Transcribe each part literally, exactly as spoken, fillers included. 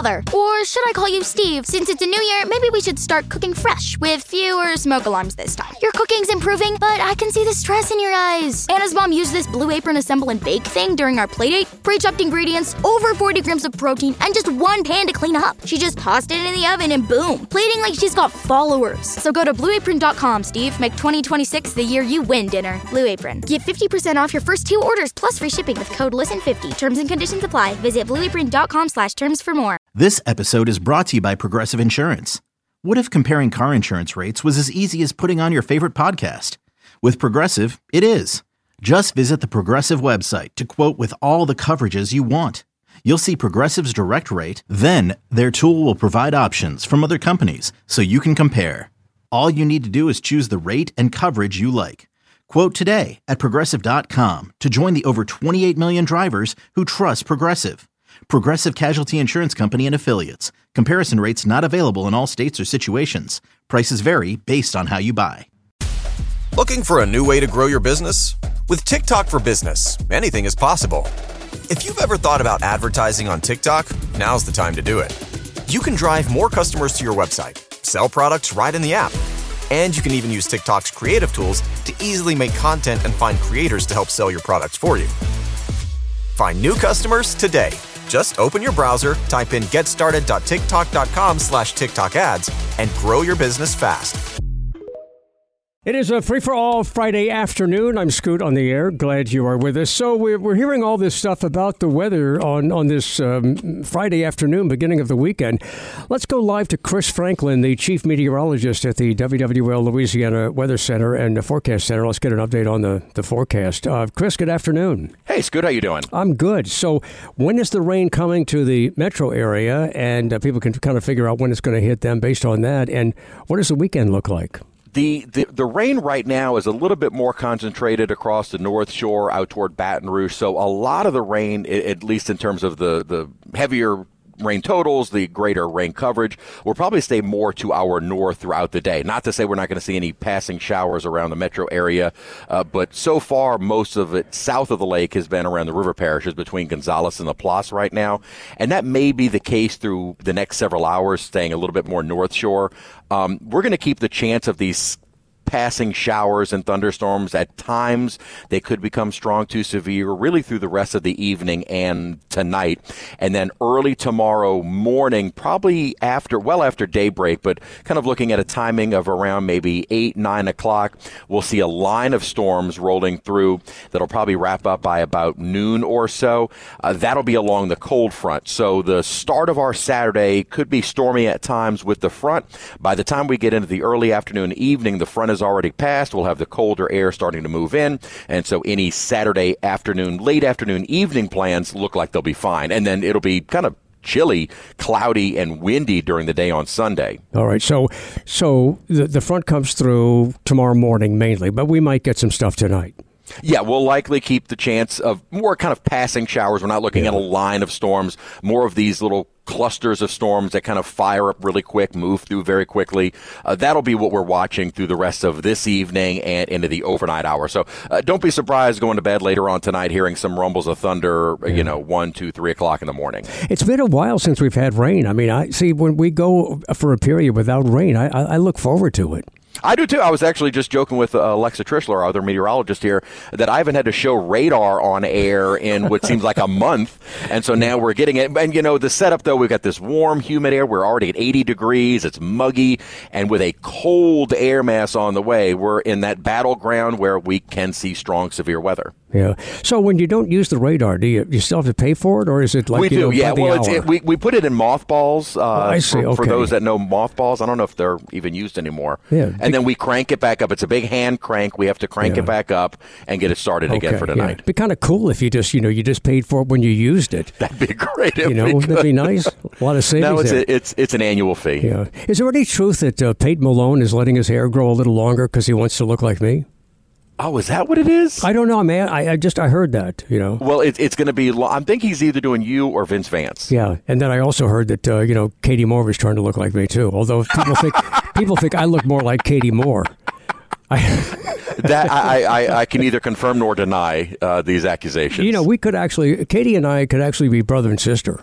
father. Or should I call you Steve? Since it's a new year, maybe we should start cooking fresh with fewer smoke alarms this time. Your cooking's improving, but I can see the stress in your eyes. Anna's mom used this Blue Apron assemble and bake thing during our playdate. Pre-chopped ingredients, over forty grams of protein, and just one pan to clean up. She just tossed it in the oven and boom, plating like she's got followers. So go to blue apron dot com, Steve. Make twenty twenty-six the year you win dinner. Blue Apron. Get fifty percent off your first two orders plus free shipping with code listen fifty. Terms and conditions apply. Visit blue apron dot com slash terms for more. This episode is brought to you by Progressive Insurance. What if comparing car insurance rates was as easy as putting on your favorite podcast? With Progressive, it is. Just visit the Progressive website to quote with all the coverages you want. You'll see Progressive's direct rate, then their tool will provide options from other companies so you can compare. All you need to do is choose the rate and coverage you like. Quote today at progressive dot com to join the over twenty-eight million drivers who trust Progressive. Progressive Casualty Insurance Company and Affiliates. Comparison rates not available in all states or situations. Prices vary based on how you buy. Looking for a new way to grow your business? With TikTok for Business, anything is possible. If you've ever thought about advertising on TikTok, now's the time to do it. You can drive more customers to your website, sell products right in the app, and you can even use TikTok's creative tools to easily make content and find creators to help sell your products for you. Find new customers today. Just open your browser, type in getstarted dot tiktok dot com slash TikTok ads, and grow your business fast. It is a free-for-all Friday afternoon. I'm Scoot on the air. Glad you are with us. So we're, we're hearing all this stuff about the weather on, on this um, Friday afternoon, beginning of the weekend. Let's go live to Chris Franklin, the chief meteorologist at the W W L Louisiana Weather Center and the Forecast Center. Let's get an update on the, the forecast. Uh, Chris, good afternoon. Hey, Scoot, how you doing? I'm good. So when is the rain coming to the metro area? And uh, people can kind of figure out when it's going to hit them based on that. And what does the weekend look like? The, the the rain right now is a little bit more concentrated across the North Shore out toward Baton Rouge. So a lot of the rain, at least in terms of the, the heavier rain totals, the greater rain coverage, will probably stay more to our north throughout the day. Not to say we're not going to see any passing showers around the metro area, uh, but so far most of it south of the lake has been around the river parishes between Gonzales and La Place right now. And that may be the case through the next several hours, staying a little bit more north shore. Um, we're going to keep the chance of these passing showers and thunderstorms. At times, they could become strong to severe really through the rest of the evening and tonight. And then early tomorrow morning, probably after, well after daybreak, but kind of looking at a timing of around maybe eight, nine o'clock, we'll see a line of storms rolling through that'll probably wrap up by about noon or so. Uh, that'll be along the cold front. So the start of our Saturday could be stormy at times with the front. By the time we get into the early afternoon, evening, the front is already passed. We'll have the colder air starting to move in. And so any Saturday afternoon, late afternoon, evening plans look like they'll be fine. And then it'll be kind of chilly, cloudy, and windy during the day on Sunday. All right. So so the, the front comes through tomorrow morning mainly, but we might get some stuff tonight. Yeah, we'll likely keep the chance of more kind of passing showers. We're not looking yeah. at a line of storms, more of these little clusters of storms that kind of fire up really quick, move through very quickly. Uh, that'll be what we're watching through the rest of this evening and into the overnight hour. So uh, don't be surprised going to bed later on tonight hearing some rumbles of thunder, yeah. you know, one, two, three o'clock in the morning. It's been a while since we've had rain. I mean, I see when we go for a period without rain, I, I look forward to it. I do, too. I was actually just joking with uh, Alexa Trishler, our other meteorologist here, that I haven't had to show radar on air in what seems like a month. And so now we're getting it. And, you know, the setup, though, we've got this warm, humid air. We're already at eighty degrees. It's muggy. And with a cold air mass on the way, we're in that battleground where we can see strong, severe weather. Yeah. So when you don't use the radar, do you, you still have to pay for it, or is it like we you do? know, Yeah. by the Well, hour? it's, it, we we put it in mothballs. Uh, oh, I see. For, okay. for those that know mothballs, I don't know if they're even used anymore. Yeah. And then we crank it back up. It's a big hand crank. We have to crank yeah. it back up and get it started okay, again for tonight. Yeah. It'd be kind of cool if you just you know you just paid for it when you used it. That'd be great. It'd you know, be wouldn't it be nice? A lot of savings. No, it's there. A, it's it's an annual fee. Yeah. Is there any truth that uh, Peyton Malone is letting his hair grow a little longer because he wants to look like me? Oh, is that what it is? I don't know, man. I, I just I heard that, you know. Well, it, it's going to be. I think he's either doing you or Vince Vance. Yeah, and then I also heard that uh, you know Katie Moore is trying to look like me too. Although people think people think I look more like Katie Moore. I, that I, I, I can neither confirm nor deny uh, these accusations. You know, we could actually Katie and I could actually be brother and sister.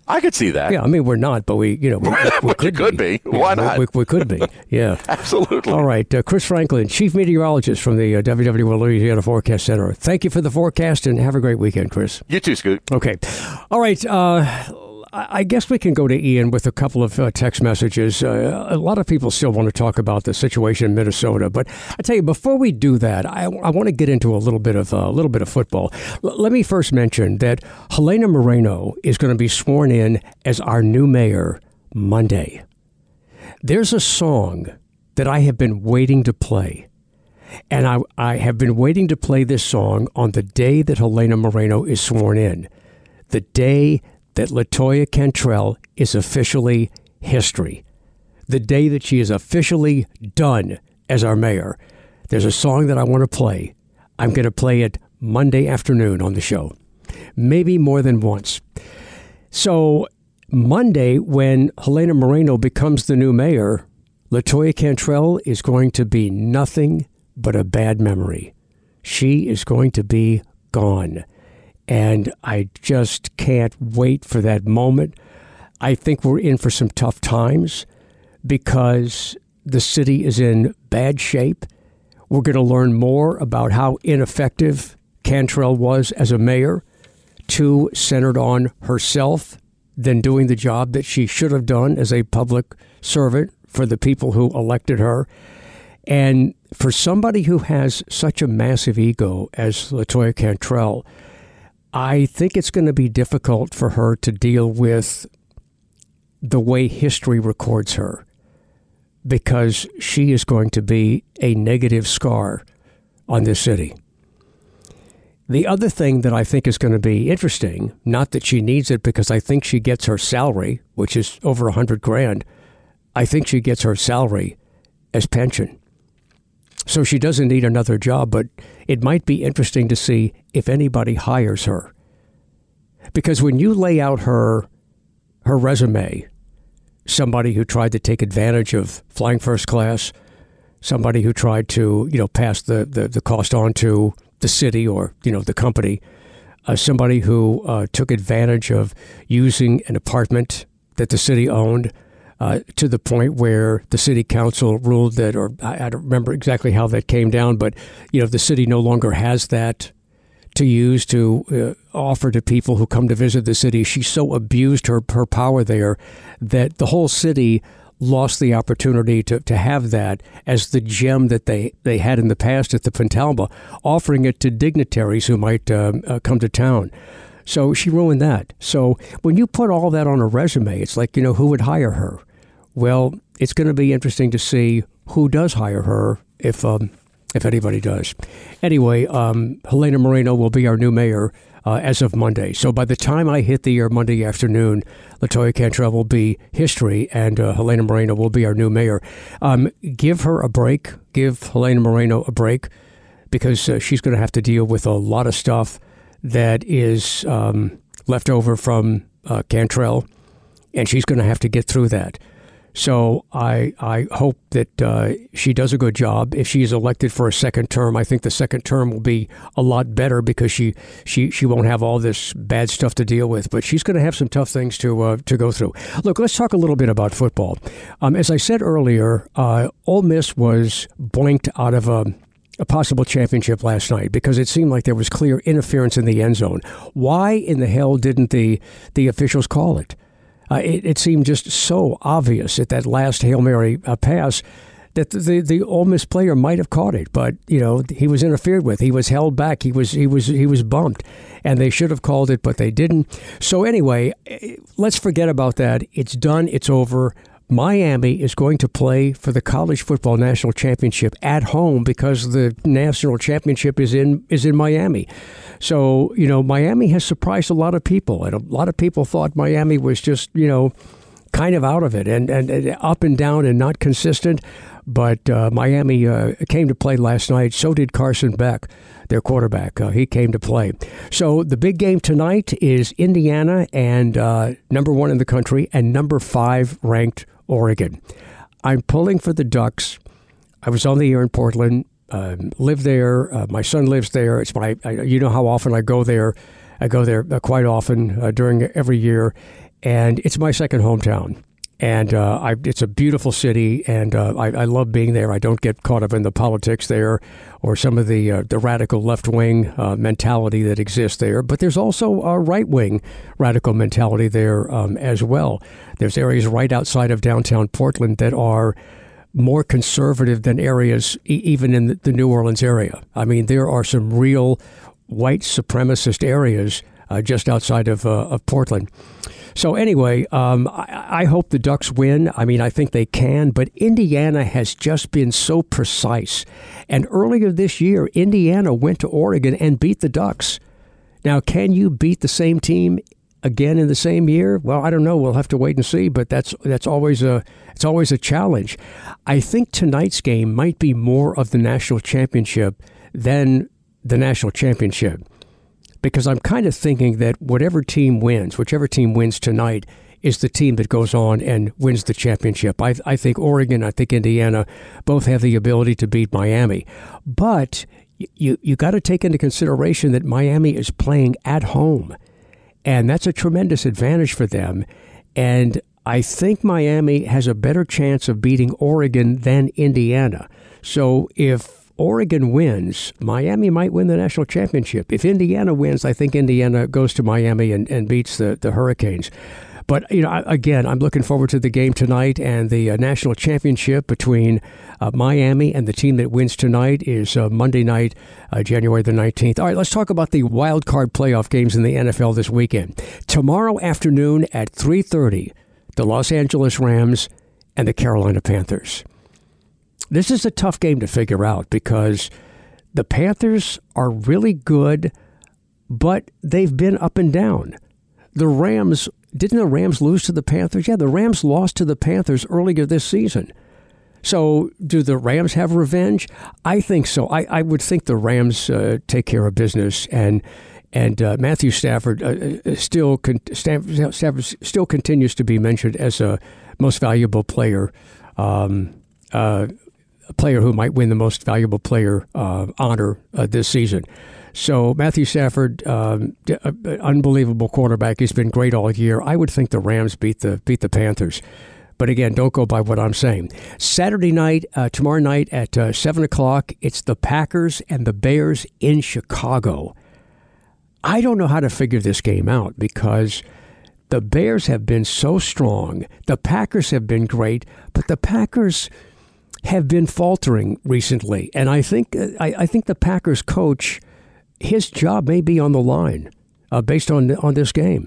I could see that. Yeah, I mean, we're not, but we, you know, we, we could, could be. be. Yeah, Why not? We, we could be. Yeah, absolutely. All right, uh, Chris Franklin, Chief Meteorologist from the uh, W W L Louisiana Forecast Center. Thank you for the forecast, and have a great weekend, Chris. You too, Scoot. Okay. All right. Uh, I guess we can go to Ian with a couple of uh, text messages. Uh, a lot of people still want to talk about the situation in Minnesota, but I tell you, before we do that, I, I want to get into a little bit of a uh, little bit of football. L- let me first mention that Helena Moreno is going to be sworn in as our new mayor Monday. There's a song that I have been waiting to play, and I, I have been waiting to play this song on the day that Helena Moreno is sworn in, the day that LaToya Cantrell is officially history, the day that she is officially done as our mayor. There's a song that I want to play. I'm going to play it Monday afternoon on the show, maybe more than once. So Monday, when Helena Moreno becomes the new mayor, LaToya Cantrell is going to be nothing but a bad memory. She is going to be gone. And I just can't wait for that moment. I think we're in for some tough times because the city is in bad shape. We're going to learn more about how ineffective Cantrell was as a mayor, too centered on herself than doing the job that she should have done as a public servant for the people who elected her. And for somebody who has such a massive ego as LaToya Cantrell, I think it's going to be difficult for her to deal with the way history records her, because she is going to be a negative scar on this city. The other thing that I think is going to be interesting, not that she needs it because I think she gets her salary, which is over a hundred grand. I think she gets her salary as pension. So she doesn't need another job, but it might be interesting to see if anybody hires her. Because when you lay out her her resume, somebody who tried to take advantage of flying first class, somebody who tried to, you know, pass the, the, the cost on to the city or, you know, the company, uh, somebody who uh, took advantage of using an apartment that the city owned, Uh, to the point where the city council ruled that, or I, I don't remember exactly how that came down, but, you know, the city no longer has that to use to uh, offer to people who come to visit the city. She so abused her, her power there that the whole city lost the opportunity to, to have that as the gem that they, they had in the past at the Pentalba, offering it to dignitaries who might um, uh, come to town. So she ruined that. So when you put all that on a resume, it's like, you know, who would hire her? Well, it's going to be interesting to see who does hire her, if um, if anybody does. Anyway, um, Helena Moreno will be our new mayor uh, as of Monday. So by the time I hit the air Monday afternoon, LaToya Cantrell will be history, and uh, Helena Moreno will be our new mayor. Um, give her a break. Give Helena Moreno a break, because uh, she's going to have to deal with a lot of stuff that is um, left over from uh, Cantrell, and she's going to have to get through that. So I I hope that uh, she does a good job. If she is elected for a second term, I think the second term will be a lot better because she she, she won't have all this bad stuff to deal with. But she's going to have some tough things to uh, to go through. Look, let's talk a little bit about football. Um, as I said earlier, uh, Ole Miss was blinked out of a, a possible championship last night because it seemed like there was clear interference in the end zone. Why in the hell didn't the the officials call it? Uh, it, it seemed just so obvious at that last Hail Mary uh, pass that the, the the Ole Miss player might have caught it, but you know he was interfered with. He was held back. He was he was he was bumped, and they should have called it, but they didn't. So anyway, let's forget about that. It's done. It's over. Miami is going to play for the College Football National Championship at home because the national championship is in is in Miami. So, you know, Miami has surprised a lot of people, and a lot of people thought Miami was just, you know, kind of out of it and, and, and up and down and not consistent. But uh, Miami uh, came to play last night. So did Carson Beck, their quarterback. Uh, he came to play. So the big game tonight is Indiana and uh, number one in the country and number five ranked Oregon. I'm pulling for the Ducks. I was on the air in Portland, uh, live there. Uh, my son lives there. It's my, I, you know how often I go there. I go there uh, quite often uh, during every year. and it's my second hometown. And uh, I, it's a beautiful city, and uh, I, I love being there. I don't get caught up in the politics there or some of the uh, the radical left-wing uh, mentality that exists there. But there's also a right-wing radical mentality there um, as well. There's areas right outside of downtown Portland that are more conservative than areas e- even in the, the New Orleans area. I mean, there are some real white supremacist areas uh, just outside of, uh, of Portland. So anyway, um, I, I hope the Ducks win. I mean, I think they can, but Indiana has just been so precise. And earlier this year, Indiana went to Oregon and beat the Ducks. Now, can you beat the same team again in the same year? Well, I don't know. We'll have to wait and see, but that's that's always a it's always a challenge. I think tonight's game might be more of the national championship than the national championship. Because I'm kind of thinking that whatever team wins, whichever team wins tonight, is the team that goes on and wins the championship. I, I think Oregon, I think Indiana both have the ability to beat Miami. But you you got to take into consideration that Miami is playing at home. And that's a tremendous advantage for them. And I think Miami has a better chance of beating Oregon than Indiana. So if Oregon wins, Miami might win the national championship. If Indiana wins, I think Indiana goes to Miami and, and beats the, the Hurricanes. But, you know, again, I'm looking forward to the game tonight, and the uh, national championship between uh, Miami and the team that wins tonight is uh, Monday night, uh, January the nineteenth. All right, let's talk about the wild card playoff games in the N F L this weekend. Tomorrow afternoon at three thirty, the Los Angeles Rams and the Carolina Panthers. This is a tough game to figure out because the Panthers are really good, but they've been up and down. The Rams, didn't the Rams lose to the Panthers? Yeah, the Rams lost to the Panthers earlier this season. So do the Rams have revenge? I think so. I, I would think the Rams uh, take care of business, and and uh, Matthew Stafford uh, still con- Stafford, Stafford still continues to be mentioned as a most valuable player. Um, uh, A player who might win the most valuable player uh, honor uh, this season. So Matthew Stafford, um, unbelievable quarterback. He's been great all year. I would think the Rams beat the beat the Panthers. But again, don't go by what I'm saying. Saturday night, uh, tomorrow night at uh, seven o'clock, it's the Packers and the Bears in Chicago. I don't know how to figure this game out because the Bears have been so strong. The Packers have been great, but the Packers have been faltering recently, and I think I, I think the Packers coach, his job may be on the line uh, based on on this game.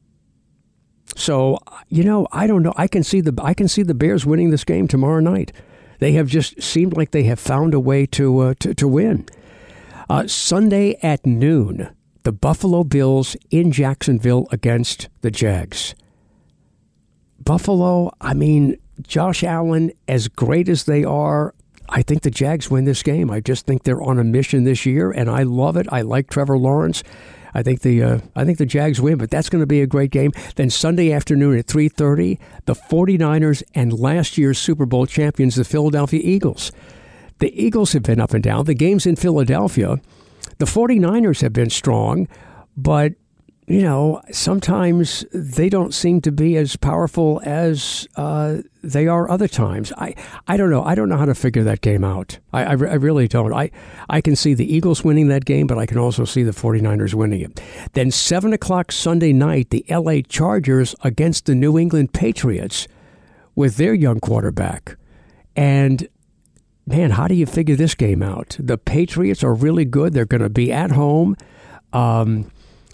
So you know, I don't know. I can see the I can see the Bears winning this game tomorrow night. They have just seemed like they have found a way to uh, to, to win. Uh, Sunday at noon, the Buffalo Bills in Jacksonville against the Jags. Buffalo, I mean, Josh Allen, as great as they are, I think the Jags win this game. I just think they're on a mission this year, and I love it. I like Trevor Lawrence. I think the uh, I think the Jags win, but that's going to be a great game. Then Sunday afternoon at three thirty, the 49ers and last year's Super Bowl champions, the Philadelphia Eagles. The Eagles have been up and down. The game's in Philadelphia. The 49ers have been strong, but you know, sometimes they don't seem to be as powerful as uh, they are other times. I, I don't know. I don't know how to figure that game out. I, I, I really don't. I, I can see the Eagles winning that game, but I can also see the 49ers winning it. Then seven o'clock Sunday night, the L A Chargers against the New England Patriots with their young quarterback. And, man, how do you figure this game out? The Patriots are really good. They're going to be at home. Um...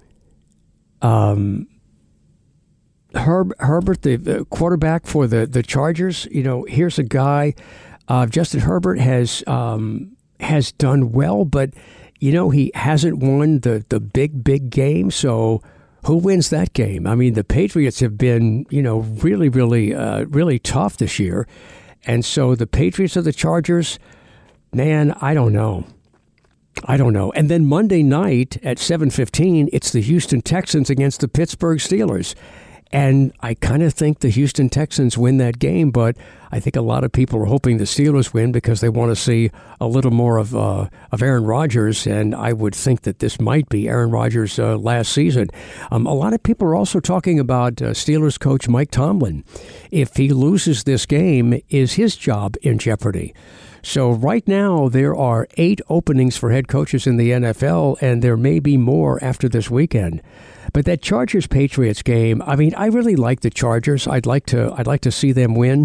Um, Herb, Herbert, the, the quarterback for the, the Chargers, you know, here's a guy, uh, Justin Herbert has um, has done well, but, you know, he hasn't won the, the big, big game. So who wins that game? I mean, the Patriots have been, you know, really, really, uh, really tough this year. And so the Patriots or the Chargers, man, I don't know. I don't know. And then Monday night at seven fifteen, it's the Houston Texans against the Pittsburgh Steelers. And I kind of think the Houston Texans win that game, but I think a lot of people are hoping the Steelers win because they want to see a little more of uh, of Aaron Rodgers, and I would think that this might be Aaron Rodgers' uh, last season. Um, a lot of people are also talking about uh, Steelers coach Mike Tomlin. If he loses this game, is his job in jeopardy? So right now there are eight openings for head coaches in the N F L, and there may be more after this weekend. But that Chargers-Patriots game, I mean, I really like the Chargers. I'd like to, I'd like to see them win.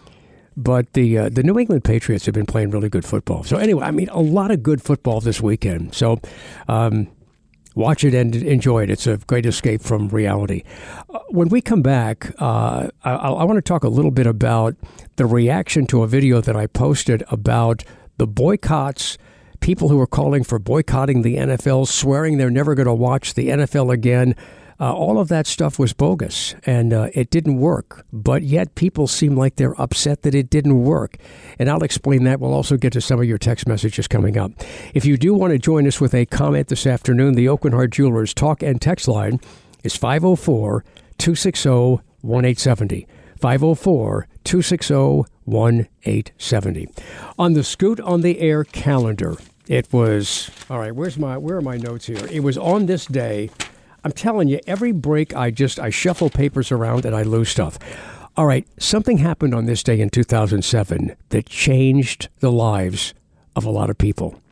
But the uh, the New England Patriots have been playing really good football. So anyway, I mean, a lot of good football this weekend. So um, watch it and enjoy it. It's a great escape from reality. Uh, when we come back, uh, I, I want to talk a little bit about the reaction to a video that I posted about the boycotts. People who are calling for boycotting the N F L, swearing they're never going to watch the N F L again. Uh, all of that stuff was bogus, and uh, it didn't work. But yet people seem like they're upset that it didn't work. And I'll explain that. We'll also get to some of your text messages coming up. If you do want to join us with a comment this afternoon, the Aucoin Hart Jewelers talk and text line is five oh four, two six oh, one eight seven oh. five oh four, two six oh, one eight seven oh. On the Scoot on the Air calendar, it was, all right, where's my, where are my notes here? It was on this day. I'm telling you, every break I just, I shuffle papers around and I lose stuff. All right, something happened on this day in two thousand seven that changed the lives of a lot of people.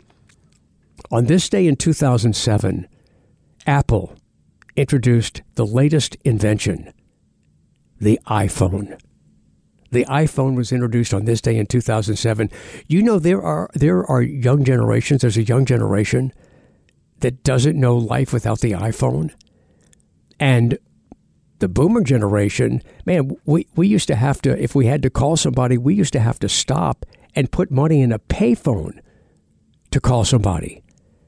On this day in two thousand seven, Apple introduced the latest invention, the iPhone. The iPhone was introduced on this day in two thousand seven. You know, there are there are young generations, there's a young generation that doesn't know life without the iPhone. And the boomer generation, man, we, we used to have to, if we had to call somebody, we used to have to stop and put money in a payphone to call somebody.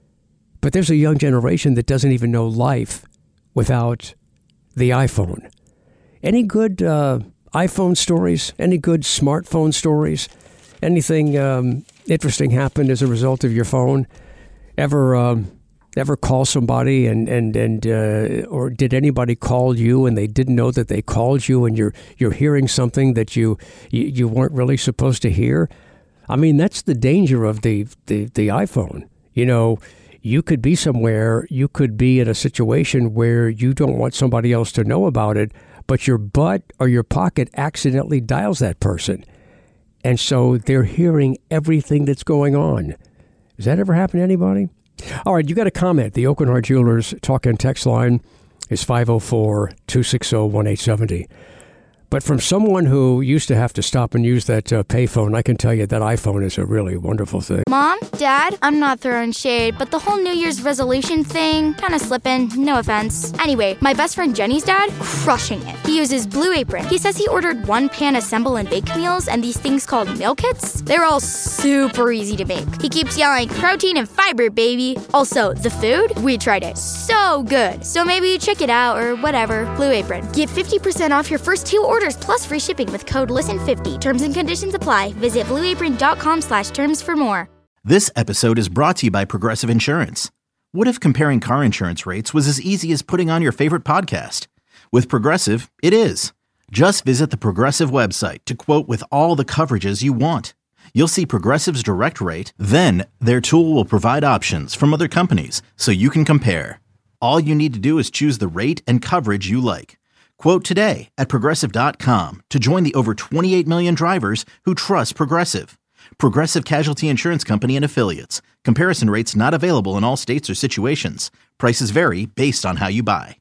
But there's a young generation that doesn't even know life without the iPhone. Any good uh, iPhone stories? Any good smartphone stories? Anything um, interesting happened as a result of your phone? Ever um, ever call somebody and and and uh, or did anybody call you and they didn't know that they called you and you're you're hearing something that you you, you weren't really supposed to hear? I mean, that's the danger of the, the the iPhone. You know, you could be somewhere, you could be in a situation where you don't want somebody else to know about it, but your butt or your pocket accidentally dials that person. And so they're hearing everything that's going on. Has that ever happened to anybody? All right, you got a comment. The Aucoin Hart Jewelers talk and text line is five oh four, two six oh, one eight seven oh. But from someone who used to have to stop and use that uh, payphone, I can tell you that iPhone is a really wonderful thing. Mom, Dad, I'm not throwing shade, but the whole New Year's resolution thing, kind of slipping, no offense. Anyway, my best friend Jenny's dad, crushing it. He uses Blue Apron. He says he ordered one pan assemble and bake meals and these things called meal kits. They're all super easy to make. He keeps yelling, protein and fiber, baby. Also, the food, we tried it. So good. So maybe check it out or whatever. Blue Apron. Get fifty percent off your first two orders plus free shipping with code listen fifty. Terms and conditions apply. Visit blueapron.com slash terms for more. This episode is brought to you by Progressive Insurance. What if comparing car insurance rates was as easy as putting on your favorite podcast? With Progressive, it is. Just visit the Progressive website to quote with all the coverages you want. You'll see Progressive's direct rate, then their tool will provide options from other companies so you can compare. All you need to do is choose the rate and coverage you like. Quote today at Progressive dot com to join the over twenty-eight million drivers who trust Progressive. Progressive Casualty Insurance Company and Affiliates. Comparison rates not available in all states or situations. Prices vary based on how you buy.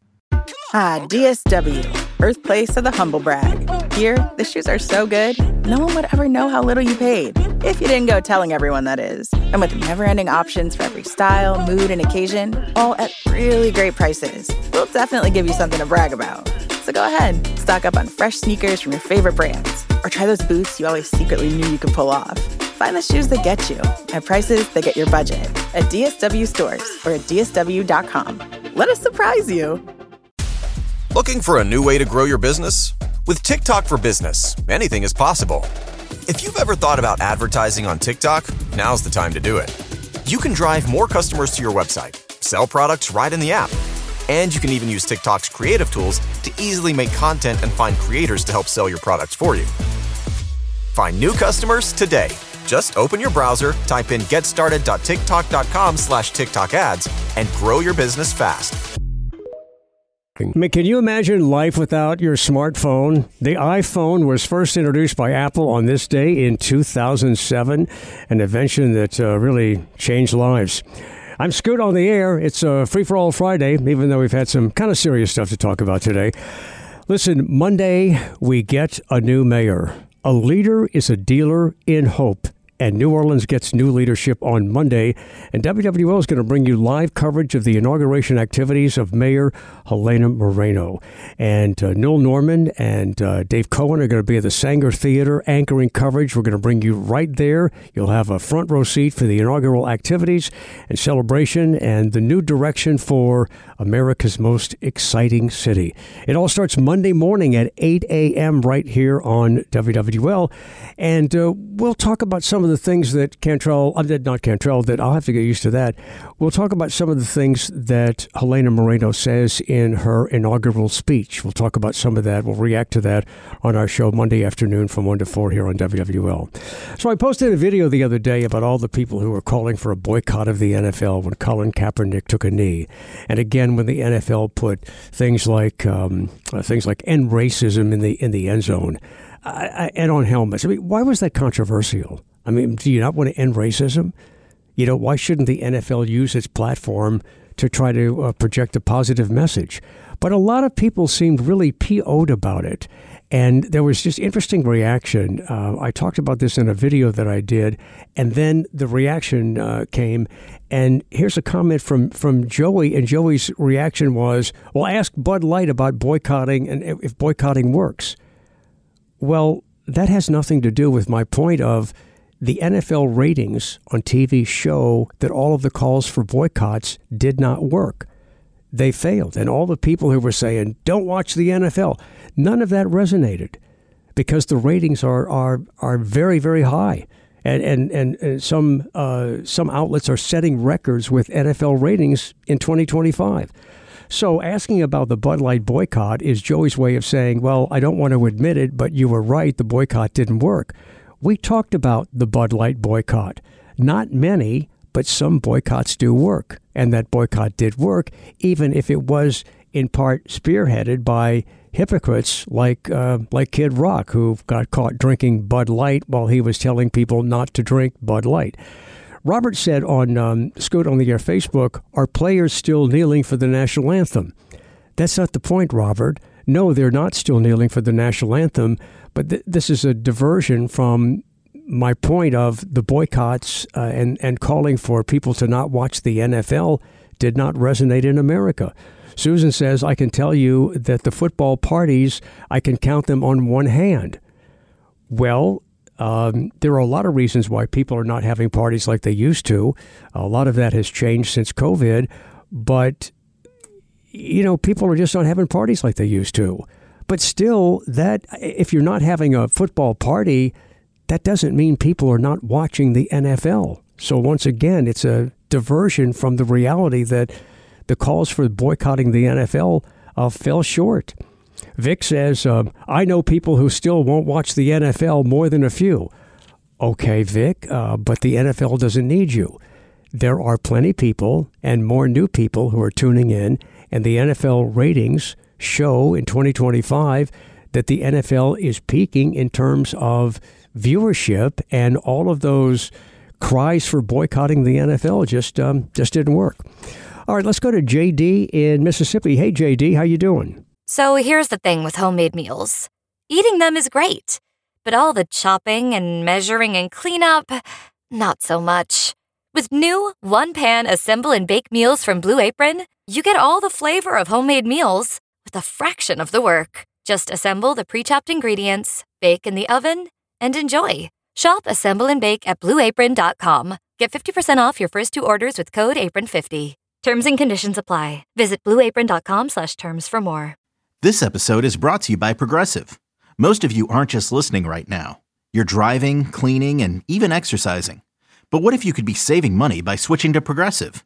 Ah, D S W, birthplace of the humble brag. Here, the shoes are so good, no one would ever know how little you paid. If you didn't go telling everyone, that is. And with never-ending options for every style, mood, and occasion, all at really great prices, we'll definitely give you something to brag about. So go ahead, stock up on fresh sneakers from your favorite brands, or try those boots you always secretly knew you could pull off. Find the shoes that get you at prices that get your budget at D S W stores or at D S W dot com. Let us surprise you. Looking for a new way to grow your business? With TikTok for Business, anything is possible. If you've ever thought about advertising on TikTok, now's the time to do it. You can drive more customers to your website, sell products right in the app, And you can even use TikTok's creative tools to easily make content and find creators to help sell your products for you. Find new customers today. Just open your browser, type in getstarted.tiktok.com slash TikTok ads, and grow your business fast. I mean, can you imagine life without your smartphone? The iPhone was first introduced by Apple on this day in two thousand seven, an invention that uh, really changed lives. I'm Scoot on the air. It's a free-for-all Friday, even though we've had some kind of serious stuff to talk about today. Listen, Monday, we get a new mayor. A leader is a dealer in hope. And New Orleans gets new leadership on Monday. And W W L is going to bring you live coverage of the inauguration activities of Mayor Helena Moreno. And uh, Noel Norman and uh, Dave Cohen are going to be at the Sanger Theater anchoring coverage. We're going to bring you right there. You'll have a front row seat for the inaugural activities and celebration and the new direction for America's most exciting city. It all starts Monday morning at eight a.m. right here on W W L. And uh, we'll talk about some of the things that Cantrell, uh, not Cantrell, that I'll have to get used to that. We'll talk about some of the things that Helena Moreno says in her inaugural speech. We'll talk about some of that. We'll react to that on our show Monday afternoon from one to four here on W W L. So I posted a video the other day about all the people who were calling for a boycott of the N F L when Colin Kaepernick took a knee. And again, when the N F L put things like um, uh, things like end racism in the in the end zone I, I, and on helmets. I mean, why was that controversial? I mean, do you not want to end racism? You know, why shouldn't the N F L use its platform to try to uh, project a positive message? But a lot of people seemed really P O'd about it. And there was just interesting reaction. Uh, I talked about this in a video that I did, and then the reaction uh, came. And here's a comment from, from Joey, and Joey's reaction was, well, ask Bud Light about boycotting and if boycotting works. Well, that has nothing to do with my point of the N F L ratings on T V show that all of the calls for boycotts did not work. They failed. And all the people who were saying, don't watch the N F L, none of that resonated because the ratings are are are very, very high. And and, and, and some uh, some outlets are setting records with N F L ratings in twenty twenty-five. So asking about the Bud Light boycott is Joey's way of saying, well, I don't want to admit it, but you were right. The boycott didn't work. We talked about the Bud Light boycott. Not many, but some boycotts do work. And that boycott did work, even if it was in part spearheaded by hypocrites like uh, like Kid Rock, who got caught drinking Bud Light while he was telling people not to drink Bud Light. Robert said on um, Scoot on the Air Facebook, are players still kneeling for the national anthem? That's not the point, Robert. No, they're not still kneeling for the national anthem, but th- this is a diversion from my point of the boycotts uh, and, and calling for people to not watch the N F L did not resonate in America. Susan says, I can tell you that the football parties, I can count them on one hand. Well, um, there are a lot of reasons why people are not having parties like they used to. A lot of that has changed since COVID, but you know, people are just not having parties like they used to. But still, that if you're not having a football party, that doesn't mean people are not watching the N F L. So once again, it's a diversion from the reality that the calls for boycotting the N F L uh, fell short. Vic says, um, I know people who still won't watch the N F L more than a few. Okay, Vic, uh, but the N F L doesn't need you. There are plenty of people and more new people who are tuning in, and the N F L ratings show in twenty twenty-five that the N F L is peaking in terms of viewership, and all of those cries for boycotting the N F L just um, just didn't work. All right, let's go to J D in Mississippi. Hey, J D, how you doing? So here's the thing with homemade meals. Eating them is great, but all the chopping and measuring and cleanup, not so much. With new one-pan assemble and bake meals from Blue Apron, you get all the flavor of homemade meals with a fraction of the work. Just assemble the pre-chopped ingredients, bake in the oven, and enjoy. Shop Assemble and Bake at blue apron dot com. Get fifty percent off your first two orders with code apron fifty. Terms and conditions apply. Visit blue apron dot com slash terms for more. This episode is brought to you by Progressive. Most of you aren't just listening right now. You're driving, cleaning, and even exercising. But what if you could be saving money by switching to Progressive?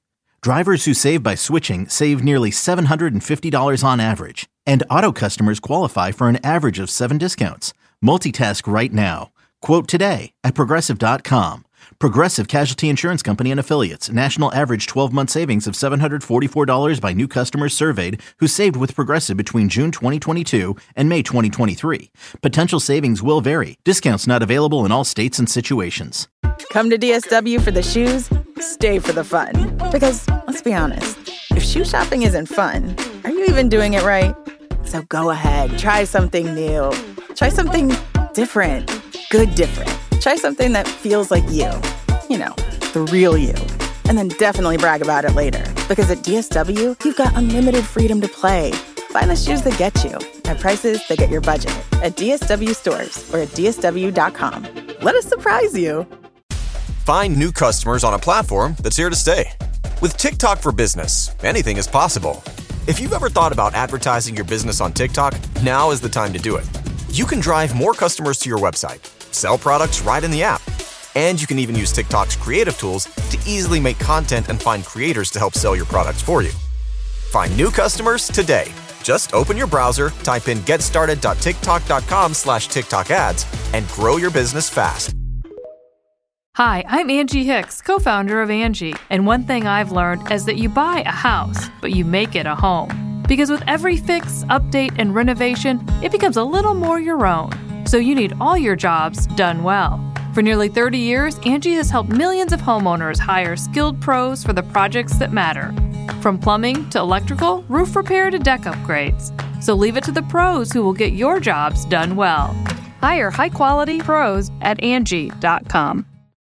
Drivers who save by switching save nearly seven hundred fifty dollars on average. And auto customers qualify for an average of seven discounts. Multitask right now. Quote today at Progressive dot com. Progressive Casualty Insurance Company and Affiliates. National average twelve-month savings of seven hundred forty-four dollars by new customers surveyed who saved with Progressive between June twenty twenty-two and May twenty twenty-three. Potential savings will vary. Discounts not available in all states and situations. Come to D S W for the shoes, stay for the fun. Because, let's be honest, if shoe shopping isn't fun, are you even doing it right? So go ahead, try something new. Try something different. Good different. Try something that feels like you. You know, the real you. And then definitely brag about it later. Because at D S W, you've got unlimited freedom to play. Find the shoes that get you at prices that get your budget at D S W stores or at D S W dot com. Let us surprise you. Find new customers on a platform that's here to stay. With TikTok for Business, anything is possible. If you've ever thought about advertising your business on TikTok, now is the time to do it. You can drive more customers to your website, sell products right in the app, and you can even use TikTok's creative tools to easily make content and find creators to help sell your products for you. Find new customers today. Just open your browser, type in getstarted.tiktok.com slash TikTok ads, and grow your business fast. Hi, I'm Angie Hicks, co-founder of Angie, and one thing I've learned is that you buy a house, but you make it a home. Because with every fix, update, and renovation, it becomes a little more your own. So you need all your jobs done well. For nearly thirty years, Angie has helped millions of homeowners hire skilled pros for the projects that matter. From plumbing to electrical, roof repair to deck upgrades. So leave it to the pros who will get your jobs done well. Hire high-quality pros at Angie dot com.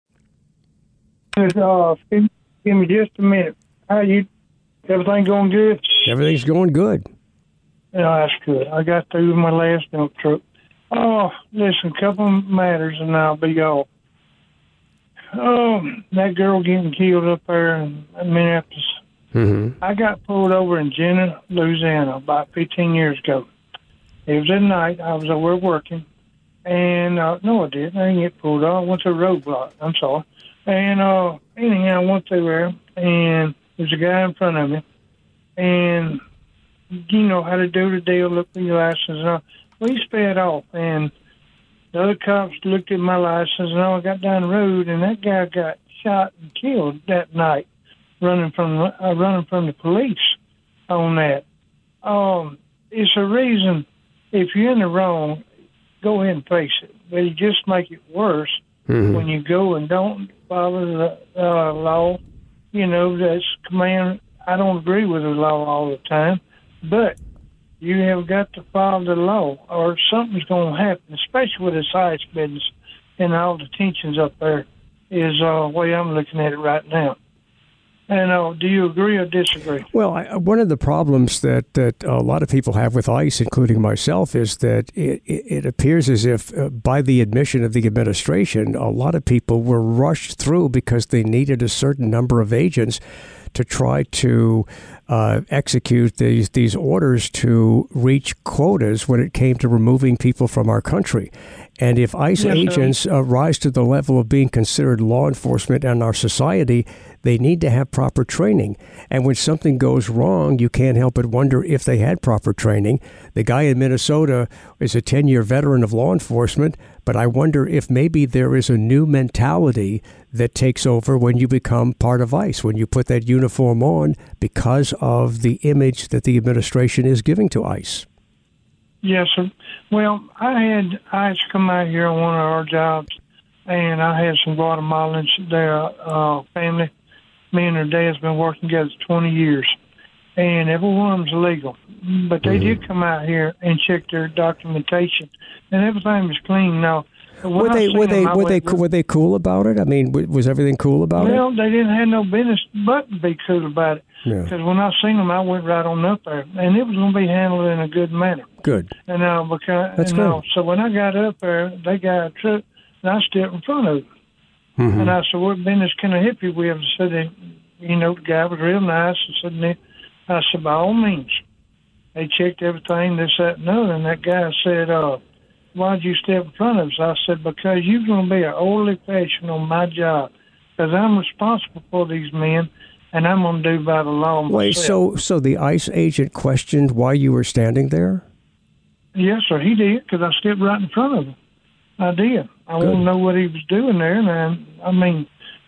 Uh, give me just a minute. How you? Everything going good? Everything's going good. Yeah, that's good. I got through with my last dump truck. Oh, listen, a couple of matters and I'll be off. Oh, that girl getting killed up there in Minneapolis. Mm-hmm. I got pulled over in Jenna, Louisiana about fifteen years ago. It was at night. I was over working. And, uh, no, I didn't. I didn't get pulled over. I went to a roadblock. I'm sorry. And uh, anyhow, I went through there, and there's a guy in front of me. And you know how to do the deal, look at your license and all. Well, he sped off, and the other cops looked at my license, and all. I got down the road, and that guy got shot and killed that night, running from uh, running from the police on that. Um, it's a reason, if you're in the wrong, go ahead and face it. But you just make it worse mm-hmm. when you go and don't follow the uh, law. You know, that's command. I don't agree with the law all the time, but you have got to follow the law or something's going to happen, especially with this ICE business and all the tensions up there is uh, the way I'm looking at it right now. And uh, do you agree or disagree? Well, I, one of the problems that, that a lot of people have with ICE, including myself, is that it, it, it appears as if uh, by the admission of the administration, a lot of people were rushed through because they needed a certain number of agents to try to uh, execute these these orders to reach quotas when it came to removing people from our country. And if ICE yes, agents uh, rise to the level of being considered law enforcement in our society, they need to have proper training. And when something goes wrong, you can't help but wonder if they had proper training. The guy in Minnesota is a ten-year veteran of law enforcement, but I wonder if maybe there is a new mentality that takes over when you become part of ICE, when you put that uniform on because of the image that the administration is giving to ICE. Yes, sir. Well, I had ICE come out here on one of our jobs, and I had some Guatemalans, their uh, family. Me and their dad's been working together twenty years, and every one of them's illegal. But they mm-hmm. did come out here and check their documentation, and everything was clean. Now, were they were they were they were they cool about it? I mean, was everything cool about well, it? Well, they didn't have no business but to be cool about it. Because yeah. when I seen them, I went right on up there, and it was going to be handled in a good manner. Good. And uh, because That's and, good. Uh, so when I got up there, they got a truck, and I stepped in front of them. Mm-hmm. And I said, what business can I help you with? And said, that, you know, the guy was real nice. And said, I said, by all means. They checked everything, this, that, and other. And that guy said, uh, why'd you step in front of us? I said, because you're going to be an orderly fashion on my job. Because I'm responsible for these men. and I'm going to do by the law myself. Wait, so so the ICE agent questioned why you were standing there? Yes, sir, he did, because I stepped right in front of him. I did. I Good. want to know what he was doing there, and I, I mean,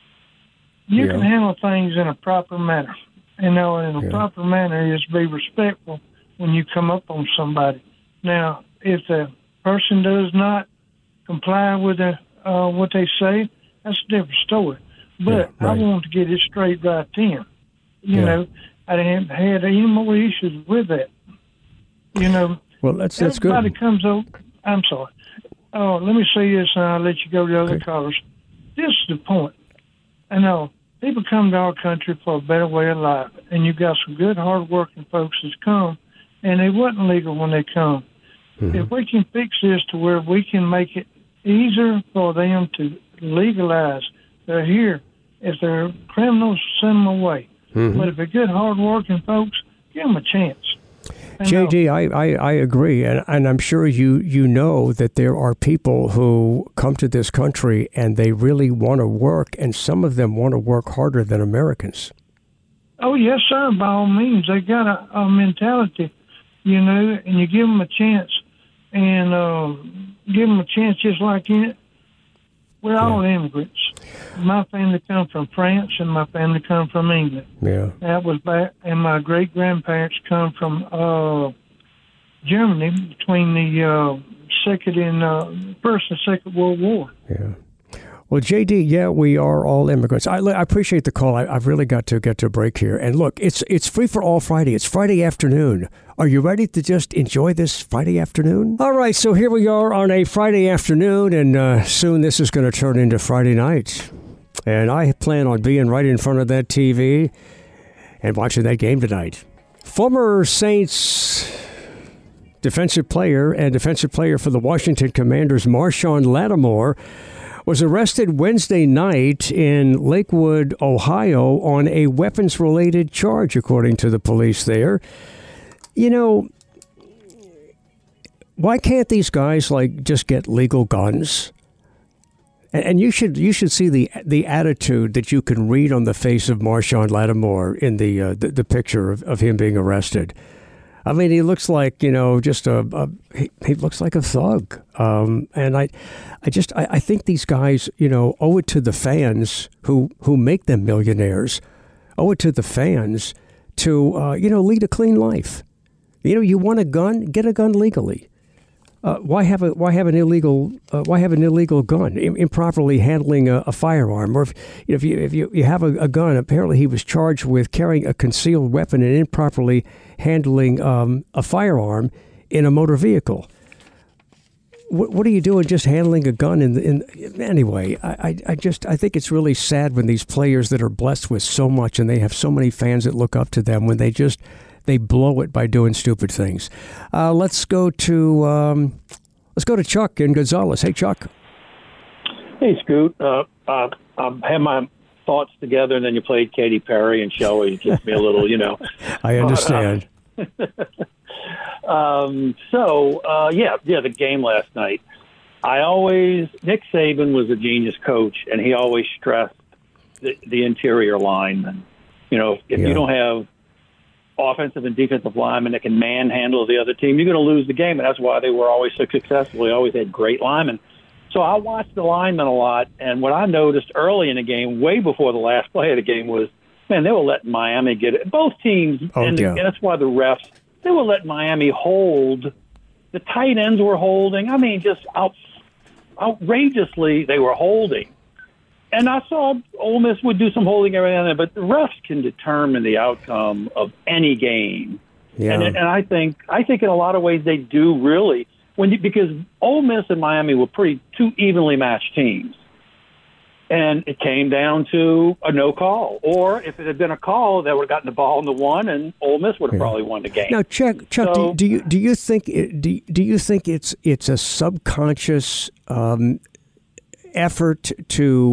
you Yeah. can handle things in a proper manner. You know, in a Yeah. proper manner is be respectful when you come up on somebody. Now, if the person does not comply with the, uh, what they say, that's a different story. But Yeah, right. I want to get it straight right then. You Yeah. know, I didn't had any more issues with that. You know, Well, that's that's good. everybody comes over. I'm sorry. Oh, let me say this, and I'll let you go to the other Okay. callers. This is the point. I know people come to our country for a better way of life, and you've got some good, hard-working folks that come, and they wasn't legal when they come. Mm-hmm. If we can fix this to where we can make it easier for them to legalize, they're here. If they're criminals, send them away. Mm-hmm. But if they're good, hard-working folks, give them a chance. I J know. D, I, I, I agree, and, and I'm sure you, you know that there are people who come to this country and they really want to work, and some of them want to work harder than Americans. Oh, yes, sir, by all means. They got a, a mentality, you know, and you give them a chance, and uh, give them a chance just like in, we're all immigrants. My family come from France, and my family come from England. Yeah. That was back, and my great-grandparents come from uh, Germany between the uh, second and uh, first and second World War. Yeah. Well, J D, yeah, we are all immigrants. I, I appreciate the call. I, I've really got to get to a break here. And look, it's it's free for all Friday. It's Friday afternoon. Are you ready to just enjoy this Friday afternoon? All right, so here we are on a Friday afternoon, and uh, soon this is going to turn into Friday night. And I plan on being right in front of that T V and watching that game tonight. Former Saints defensive player and defensive player for the Washington Commanders, Marshawn Lattimore, was arrested Wednesday night in Lakewood, Ohio, on a weapons-related charge, according to the police there. You know, why can't these guys, like, just get legal guns? And, and you should you should see the the attitude that you can read on the face of Marshawn Lattimore in the uh, the, the picture of, of him being arrested. I mean, he looks like, you know, just a, a he, he looks like a thug. Um, and I, I just, I, I think these guys, you know, owe it to the fans who, who make them millionaires, owe it to the fans to, uh, you know, lead a clean life. You know, you want a gun, get a gun legally. Uh, why have a why have an illegal uh, why have an illegal gun? Im- improperly handling a, a firearm, or if you know, if you if you, you have a, a gun, apparently he was charged with carrying a concealed weapon and improperly handling um, a firearm in a motor vehicle. What what are you doing just handling a gun in the, in anyway? I, I I just I think it's really sad when these players that are blessed with so much and they have so many fans that look up to them, when they just they blow it by doing stupid things. Uh, let's go to um, let's go to Chuck in Gonzales. Hey, Chuck. Hey, Scoot. Uh, uh, I had my thoughts together, and then you played Katy Perry, and she always gives me a little, you know. I understand. um, so, uh, yeah, yeah, the game last night. I always Nick Saban was a genius coach, and he always stressed the, the interior linemen. You know, if Yeah. you don't have offensive and defensive linemen that can manhandle the other team, you're going to lose the game, and that's why they were always so successful. They always had great linemen. So I watched the linemen a lot, and what I noticed early in the game, way before the last play of the game, was, man, they were letting Miami get it. Both teams, Oh, and, yeah. and that's why the refs, they were letting Miami hold. The tight ends were holding. I mean, just out, outrageously they were holding. And I saw Ole Miss would do some holding every now and then, but the refs can determine the outcome of any game. Yeah. And, and I think I think in a lot of ways they do really, when you, because Ole Miss and Miami were pretty two evenly matched teams, and it came down to a no call. Or if it had been a call, they would have gotten the ball in the one, and Ole Miss would have Yeah. probably won the game. Now, Chuck, Chuck, So- do, do you do you think it, do do you think it's it's a subconscious um, effort to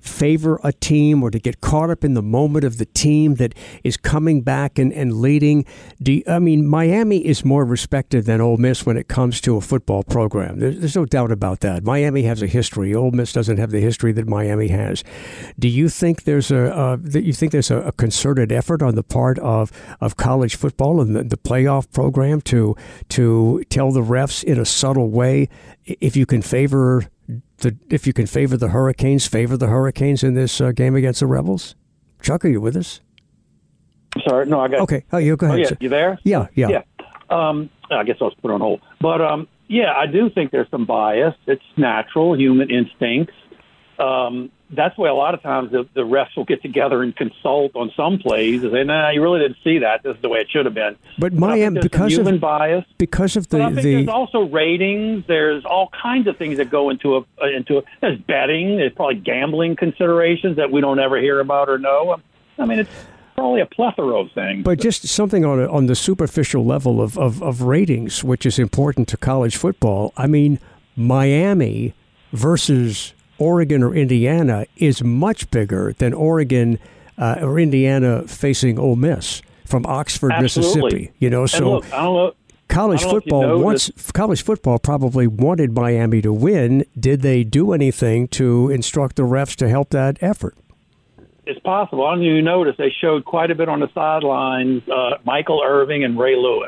favor a team or to get caught up in the moment of the team that is coming back and, and leading? Do you, I mean, Miami is more respected than Ole Miss when it comes to a football program. There's, there's no doubt about that. Miami has a history. Ole Miss doesn't have the history that Miami has. Do you think there's a uh, that you think there's a, a concerted effort on the part of, of college football and the, the playoff program to to tell the refs in a subtle way, if you can favor the if you can favor the Hurricanes, favor the Hurricanes in this uh, game against the Rebels? Chuck, are you with us? I'm sorry, no, I got. Okay, oh, you go ahead. Oh, yeah, you there? Yeah, yeah. Yeah. Um, I guess I was put on hold, but um, yeah, I do think there's some bias. It's natural, human instincts. Um, that's why a lot of times the, the refs will get together and consult on some plays and say, "Nah, you really didn't see that. This is the way it should have been." But Miami, because human of bias, because of the, but I think the there's also ratings. There's all kinds of things that go into a into a, there's betting. There's probably gambling considerations that we don't ever hear about or know. I mean, it's probably a plethora of things. But just something on a, on the superficial level of, of, of ratings, which is important to college football. I mean, Miami versus Oregon or Indiana is much bigger than Oregon uh, or Indiana facing Ole Miss from Oxford, Absolutely. Mississippi. You know, so look, I don't know, college I don't football know once college football probably wanted Miami to win. Did they do anything to instruct the refs to help that effort? It's possible. I don't know if you noticed they showed quite a bit on the sidelines. Uh, Michael Irving and Ray Lewis,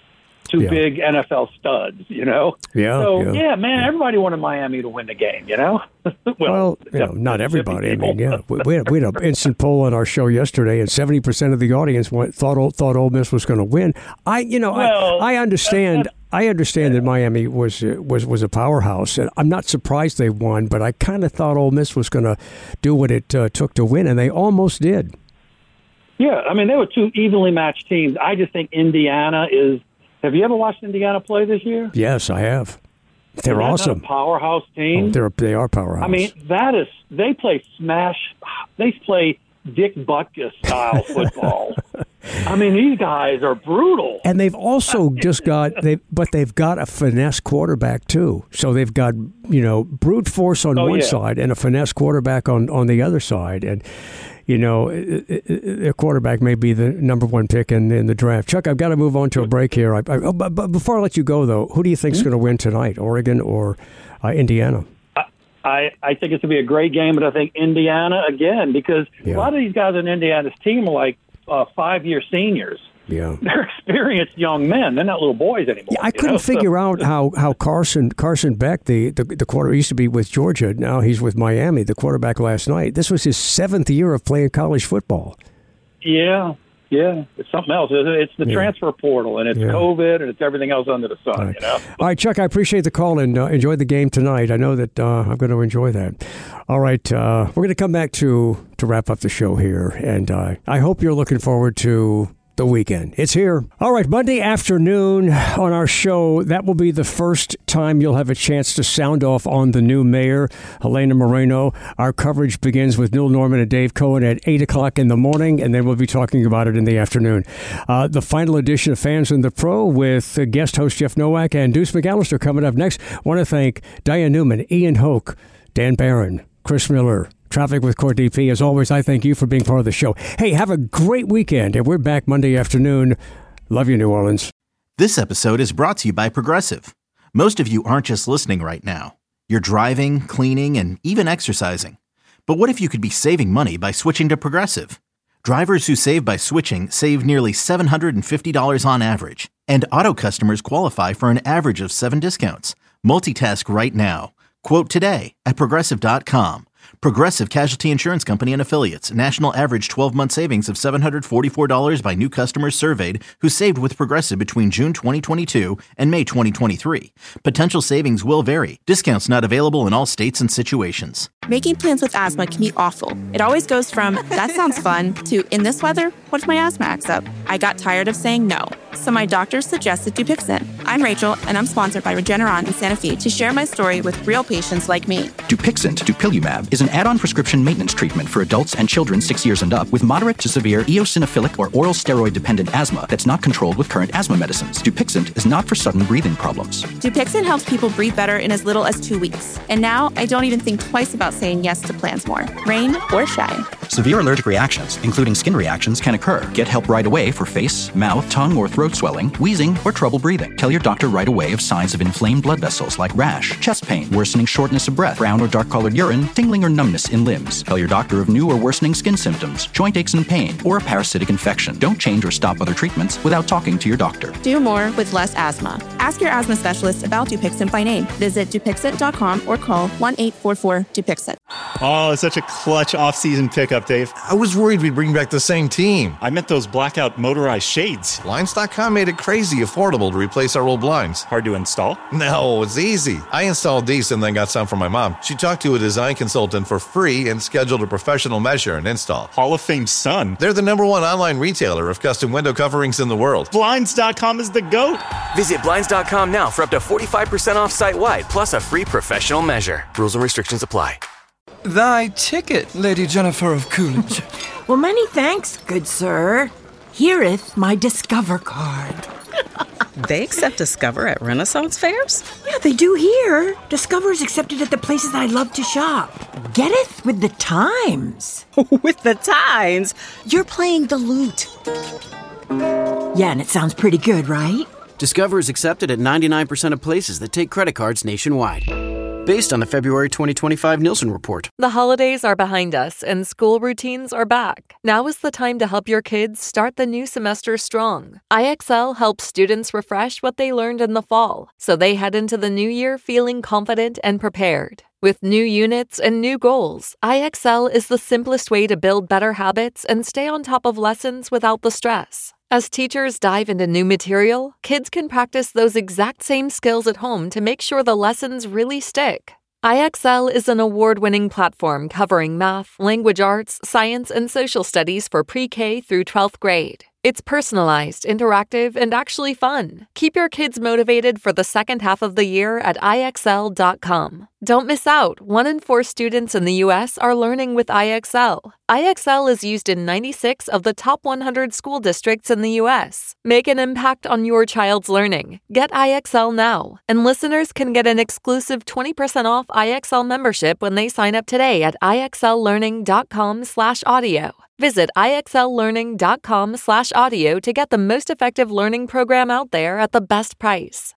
two Yeah. big N F L studs. You know. Yeah. So yeah. yeah, man, yeah. everybody wanted Miami to win the game. You know. well, Well, you know, not everybody. I mean, yeah, we, we had, we had an instant poll on our show yesterday, and seventy percent of the audience went, thought thought Ole Miss was going to win. I, you know, Well, I, I understand. I understand that Miami was uh, was was a powerhouse, and I'm not surprised they won. But I kind of thought Ole Miss was going to do what it uh, took to win, and they almost did. Yeah, I mean, they were two evenly matched teams. I just think Indiana is. Have you ever watched Indiana play this year? Yes, I have. They're That's awesome. not a powerhouse team. Oh, they're they are powerhouse. I mean, that is they play smash. They play Dick Butkus style football. I mean, these guys are brutal. And they've also just got they, but they've got a finesse quarterback too. So they've got you know brute force on Oh, one yeah. side and a finesse quarterback on, on the other side. And you know, their quarterback may be the number one pick in, in the draft. Chuck, I've got to move on to a break here. I, I, oh, but, but before I let you go, though, who do you think is Mm-hmm. going to win tonight, Oregon or uh, Indiana? I, I think it's going to be a great game, but I think Indiana again, because Yeah. a lot of these guys in Indiana's team are like uh, five-year seniors. Yeah. They're experienced young men. They're not little boys anymore. Yeah, I you couldn't know? So- figure out how, how Carson Carson Beck, the, the the quarterback, used to be with Georgia. Now he's with Miami, the quarterback last night. This was his seventh year of playing college football. Yeah, yeah. It's something else. It's the Yeah. transfer portal, and it's Yeah. COVID, and it's everything else under the sun, All right. you know? All right, Chuck, I appreciate the call and uh, enjoy the game tonight. I know that uh, I'm going to enjoy that. All right, uh, we're going to come back to, to wrap up the show here, and uh, I hope you're looking forward to the weekend. It's here. All right, Monday afternoon on our show, that will be the first time you'll have a chance to sound off on the new mayor, Helena Moreno. Our coverage begins with Neil Norman and Dave Cohen at eight o'clock in the morning, and then we'll be talking about it in the afternoon. Uh, the final edition of Fans in the Pro with uh, guest host Jeff Nowak and Deuce McAllister coming up next. Want to thank Diane Newman, Ian Hoke, Dan Barron, Chris Miller, Traffic with Court D P. As always, I thank you for being part of the show. Hey, have a great weekend, and we're back Monday afternoon. Love you, New Orleans. This episode is brought to you by Progressive. Most of you aren't just listening right now. You're driving, cleaning, and even exercising. But what if you could be saving money by switching to Progressive? Drivers who save by switching save nearly seven hundred fifty dollars on average. And auto customers qualify for an average of seven discounts. Multitask right now. Quote today at Progressive dot com. Progressive Casualty Insurance Company and Affiliates. National average twelve-month savings of seven hundred forty-four dollars by new customers surveyed who saved with Progressive between June twenty twenty-two and May twenty twenty-three. Potential savings will vary. Discounts not available in all states and situations. Making plans with asthma can be awful. It always goes from, that sounds fun, to, in this weather, what if my asthma acts up? I got tired of saying no, so my doctor suggested Dupixent. I'm Rachel, and I'm sponsored by Regeneron in Santa Fe to share my story with real patients like me. Dupixent, dupilumab, is an add-on prescription maintenance treatment for adults and children six years and up with moderate to severe eosinophilic or oral steroid-dependent asthma that's not controlled with current asthma medicines. Dupixent is not for sudden breathing problems. Dupixent helps people breathe better in as little as two weeks. And now I don't even think twice about about saying yes to plans more, rain or shine. Severe allergic reactions, including skin reactions, can occur. Get help right away for face, mouth, tongue, or throat swelling, wheezing, or trouble breathing. Tell your doctor right away of signs of inflamed blood vessels like rash, chest pain, worsening shortness of breath, brown or dark-colored urine, tingling or numbness in limbs. Tell your doctor of new or worsening skin symptoms, joint aches and pain, or a parasitic infection. Don't change or stop other treatments without talking to your doctor. Do more with less asthma. Ask your asthma specialist about Dupixent by name. Visit Dupixent dot com or call one eight four four Dupixent. Oh, such a clutch off-season pickup, Dave. I was worried we'd bring back the same team. I meant those blackout motorized shades. Blinds dot com made it crazy affordable to replace our old blinds. Hard to install? No, it's easy. I installed these and then got some for my mom. She talked to a design consultant for free and scheduled a professional measure and install. Hall of Fame son. They're the number one online retailer of custom window coverings in the world. Blinds dot com is the GOAT. Visit Blinds dot com now for up to forty-five percent off site-wide, plus a free professional measure. Rules and restrictions apply. Thy ticket, Lady Jennifer of Coolidge. Well, many thanks, good sir. Hereeth my Discover card. They accept Discover at Renaissance fairs? Yeah, they do here. Discover is accepted at the places I love to shop. Getteth with the times. With the times? You're playing the lute. Yeah, and it sounds pretty good, right? Discover is accepted at ninety-nine percent of places that take credit cards nationwide. Based on the February twenty twenty-five Nielsen report. The holidays are behind us and school routines are back. Now is the time to help your kids start the new semester strong. I X L helps students refresh what they learned in the fall, so they head into the new year feeling confident and prepared. With new units and new goals, I X L is the simplest way to build better habits and stay on top of lessons without the stress. As teachers dive into new material, kids can practice those exact same skills at home to make sure the lessons really stick. I X L is an award-winning platform covering math, language arts, science, and social studies for pre-K through twelfth grade. It's personalized, interactive, and actually fun. Keep your kids motivated for the second half of the year at I X L dot com. Don't miss out. One in four students in the U S are learning with I X L. I X L is used in ninety-six of the top one hundred school districts in the U S. Make an impact on your child's learning. Get I X L now. And listeners can get an exclusive twenty percent off I X L membership when they sign up today at I X L learning dot com slash audio. Visit I X L learning dot com slash audio to get the most effective learning program out there at the best price.